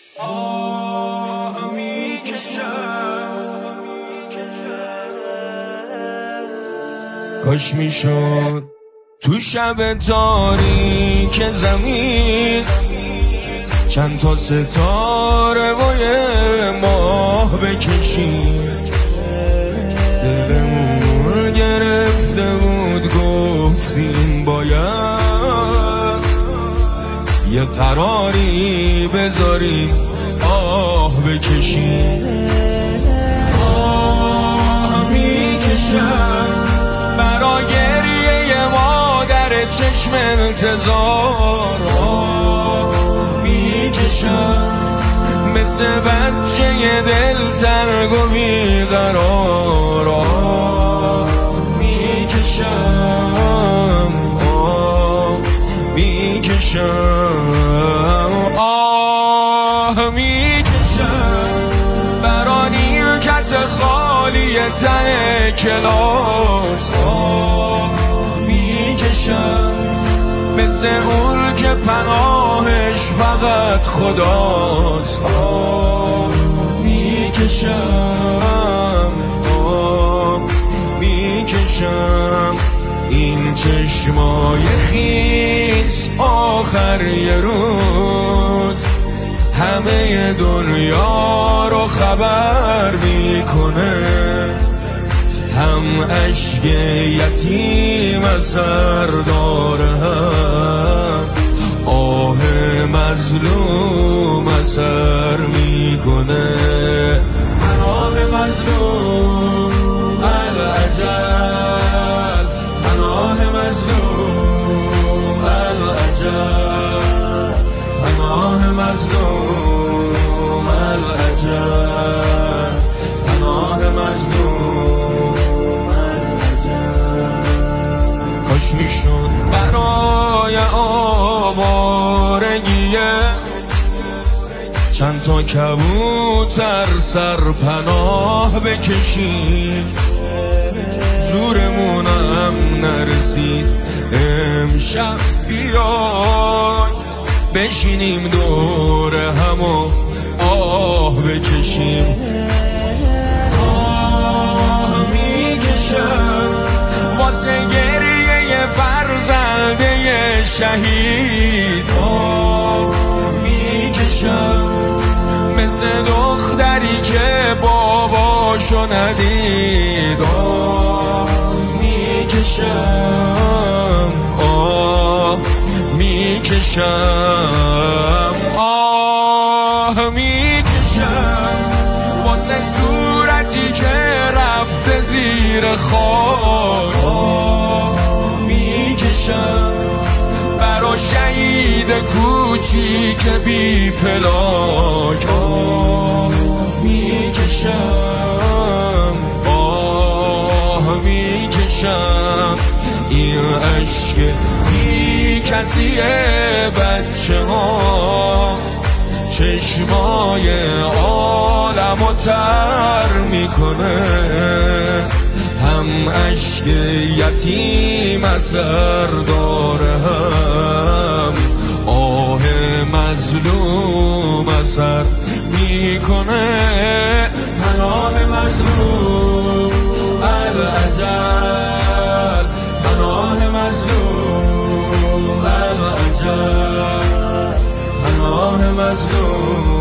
کاش میشد تو شب تاریک زمین چند تا ستاره و یه ماه بکشیم. دلمون گرفته بود گفتیم باید یه قراری بذاریم آه بکشیم. آه میکشم برای گریه مادر چشم انتظار، میکشم مثل بچه دل تنگ و بیقرار، میکشم میکشم میکشم برا نیمکت خالی ته کلاس، میکشم مثل اون که پناهش فقط خداست، میکشم میکشم این چشمای خیس آخر یه روز همه دنیا رو خبر میکنه، هم اشک یتیم اثر داره، هم آه مظلوم اثر میکنه. پناه مظلوم الاجل، پناه مظلوم الاجل، پناه مظلوم الاجل، پناه مظلوم الاجل. کاش میشد برای آوارگیه چند تا کبوتر سرپناه بکشید، زورمونم نرسید امشب بیای بشینیم دور هم و آه بکشیم. آه میکشم واسه گریه فرزنده شهید، آه میکشم مثل دختری که باباشو ندید، آه میکشم میکشم میکشم واسه صورتی که رفته زیر خاک، میکشم برا شهید کوچیک بی پلاک، میکشم میکشم این عشق بی کسیه بچه ها چشمای عالمو تر میکنه، هم عشق یتیم اثر داره، هم آه مظلوم اثر میکنه. پناه مظلوم الاجل، پناه مظلوم الاجل، پناه مظلوم